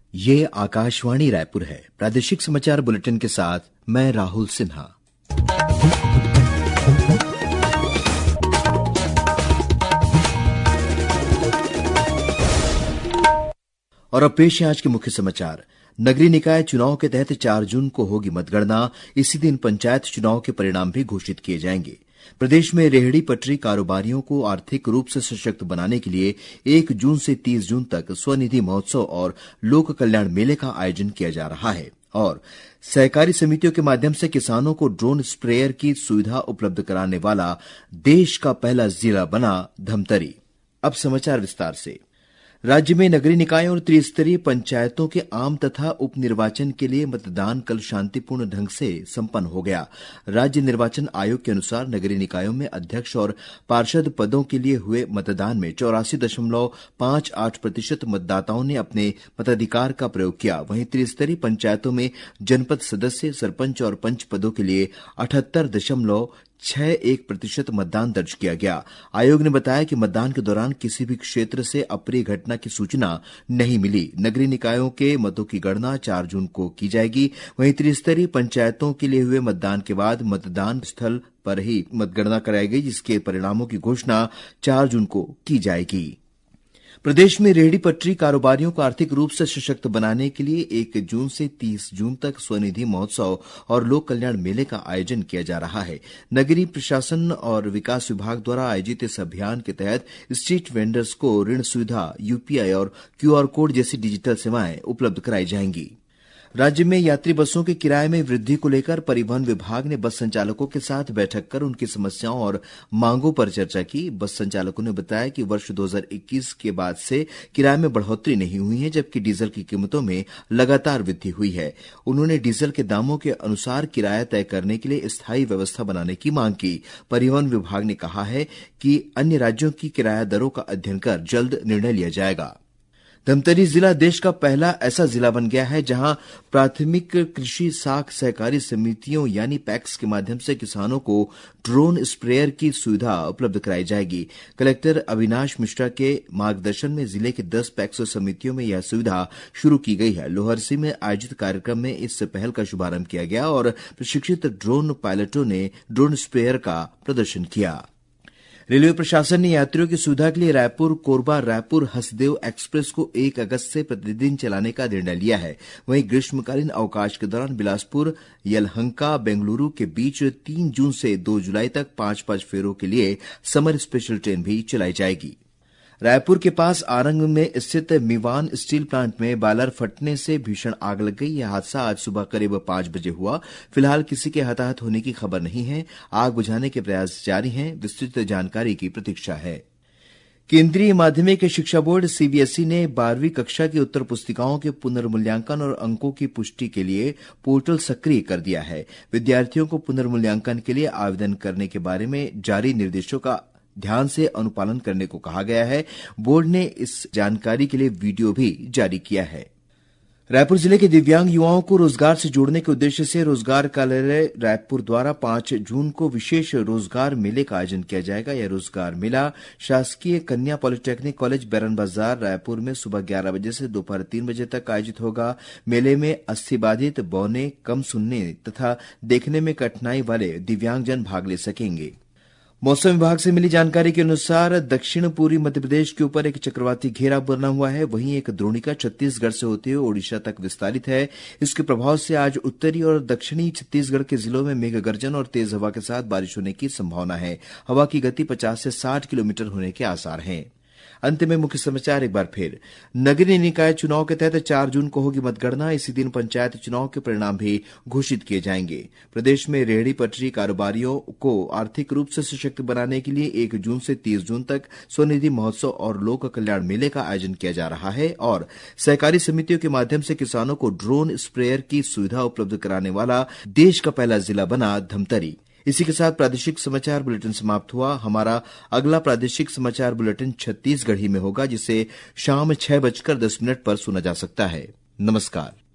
ये आकाशवाणी रायपुर है। प्रादेशिक समाचार बुलेटिन के साथ मैं राहुल सिन्हा। और अब पेश है आज के मुख्य समाचार। नगरीय निकाय चुनाव के तहत 4 जून को होगी मतगणना। इसी दिन पंचायत चुनाव के परिणाम भी घोषित किए जाएंगे। प्रदेश में रेहड़ी पटरी कारोबारियों को आर्थिक रूप से सशक्त बनाने के लिए 1 जून से 30 जून तक स्वनिधि महोत्सव और लोक कल्याण मेले का आयोजन किया जा रहा है। और सहकारी समितियों के माध्यम से किसानों को ड्रोन स्प्रेयर की सुविधा उपलब्ध कराने वाला देश का पहला जिला बना धमतरी। अब समाचार विस्तार से। राज्य में नगरीय निकायों और त्रिस्तरीय पंचायतों के आम तथा उप निर्वाचन के लिए मतदान कल शांतिपूर्ण ढंग से संपन्न हो गया। राज्य निर्वाचन आयोग के अनुसार नगरीय निकायों में अध्यक्ष और पार्षद पदों के लिए हुए मतदान में 84.58% मतदाताओं ने अपने मताधिकार का प्रयोग किया। वहीं त्रिस्तरीय पंचायतों में जनपद सदस्य, सरपंच और पंच पदों के लिए 78.61% मतदान दर्ज किया गया। आयोग ने बताया कि मतदान के दौरान किसी भी क्षेत्र से अप्रिय घटना की सूचना नहीं मिली। नगरीय निकायों के मतों की गणना 4 जून को की जाएगी। वहीं त्रिस्तरीय पंचायतों के लिए हुए मतदान के बाद मतदान स्थल पर ही मतगणना कराई गई, जिसके परिणामों की घोषणा 4 जून को की जाएगी। प्रदेश में रेहड़ी पटरी कारोबारियों को आर्थिक रूप से सशक्त बनाने के लिए 1 जून से 30 जून तक स्वनिधि महोत्सव और लोक कल्याण मेले का आयोजन किया जा रहा है। नगरीय प्रशासन और विकास विभाग द्वारा आयोजित इस अभियान के तहत स्ट्रीट वेंडर्स को ऋण सुविधा, यूपीआई और क्यूआर कोड जैसी डिजिटल सेवाएं उपलब्ध कराई जाएंगी। राज्य में यात्री बसों के किराए में वृद्धि को लेकर परिवहन विभाग ने बस संचालकों के साथ बैठक कर उनकी समस्याओं और मांगों पर चर्चा की। बस संचालकों ने बताया कि वर्ष 2021 के बाद से किराए में बढ़ोतरी नहीं हुई है, जबकि डीजल की कीमतों में लगातार वृद्धि हुई है। उन्होंने डीजल के दामों के अनुसार किराया तय करने के लिए स्थायी व्यवस्था बनाने की मांग की। परिवहन विभाग ने कहा है कि अन्य राज्यों की किराया दरों का अध्ययन कर जल्द निर्णय लिया जाएगा। धमतरी जिला देश का पहला ऐसा जिला बन गया है जहां प्राथमिक कृषि साख सहकारी समितियों यानी पैक्स के माध्यम से किसानों को ड्रोन स्प्रेयर की सुविधा उपलब्ध कराई जाएगी। कलेक्टर अविनाश मिश्रा के मार्गदर्शन में जिले के 10 पैक्स समितियों में यह सुविधा शुरू की गई है। लोहरसी में आयोजित कार्यक्रम में इस पहल का शुभारंभ किया गया और प्रशिक्षित ड्रोन पायलटों ने ड्रोन स्प्रेयर का प्रदर्शन किया। रेलवे प्रशासन ने यात्रियों की सुविधा के लिए रायपुर कोरबा रायपुर हसदेव एक्सप्रेस को 1 अगस्त से प्रतिदिन चलाने का निर्णय लिया है। वहीं ग्रीष्मकालीन अवकाश के दौरान बिलासपुर यलहंका बेंगलुरु के बीच 3 जून से 2 जुलाई तक 5-5 फेरों के लिए समर स्पेशल ट्रेन भी चलाई जाएगी। रायपुर के पास आरंग में स्थित मीवान स्टील प्लांट में बायलर फटने से भीषण आग लग गई। यह हादसा आज सुबह करीब 5 बजे हुआ। फिलहाल किसी के हताहत होने की खबर नहीं है। आग बुझाने के प्रयास जारी हैं। विस्तृत जानकारी की प्रतीक्षा है। केंद्रीय माध्यमिक शिक्षा बोर्ड सीबीएसई ने 12वीं कक्षा की उत्तर पुस्तिकाओं के पुनर्मूल्यांकन और अंकों की पुष्टि के लिए पोर्टल सक्रिय कर दिया है। विद्यार्थियों को पुनर्मूल्यांकन के लिए आवेदन करने के बारे में जारी निर्देशों का ध्यान से अनुपालन करने को कहा गया है। बोर्ड ने इस जानकारी के लिए वीडियो भी जारी किया है। रायपुर जिले के दिव्यांग युवाओं को रोजगार से जोड़ने के उद्देश्य से रोजगार कार्यालय रायपुर द्वारा 5 जून को विशेष रोजगार मेले का आयोजन किया जाएगा। यह रोजगार मेला शासकीय कन्या पॉलिटेक्निक कॉलेज बैरन बाजार रायपुर में सुबह 11 बजे से दोपहर 3 बजे तक आयोजित होगा। मेले में अस्थिबाधित, बौने, कम सुनने तथा देखने में कठिनाई वाले दिव्यांगजन भाग ले सकेंगे। मौसम विभाग से मिली जानकारी के अनुसार दक्षिण पूर्वी मध्य प्रदेश के ऊपर एक चक्रवाती घेरा बना हुआ है। वहीं एक द्रोणिका छत्तीसगढ़ से होते हुए ओडिशा तक विस्तारित है। इसके प्रभाव से आज उत्तरी और दक्षिणी छत्तीसगढ़ के जिलों में मेघ गर्जन और तेज हवा के साथ बारिश होने की संभावना है। हवा की गति 50 से 60 किलोमीटर होने के आसार हैं। अंत में मुख्य समाचार एक बार फिर। नगरीय निकाय चुनाव के तहत 4 जून को होगी मतगणना। इसी दिन पंचायत चुनाव के परिणाम भी घोषित किए जाएंगे। प्रदेश में रेहड़ी पटरी कारोबारियों को आर्थिक रूप से सशक्त बनाने के लिए 1 जून से 30 जून तक स्वनिधि महोत्सव और लोक कल्याण मेले का आयोजन किया जा रहा है। और सहकारी समितियों के माध्यम से किसानों को ड्रोन स्प्रेयर की सुविधा उपलब्ध कराने वाला देश का पहला जिला बना धमतरी। इसी के साथ प्रादेशिक समाचार बुलेटिन समाप्त हुआ। हमारा अगला प्रादेशिक समाचार बुलेटिन छत्तीसगढ़ी में होगा, जिसे शाम 6:10 पर सुना जा सकता है। नमस्कार।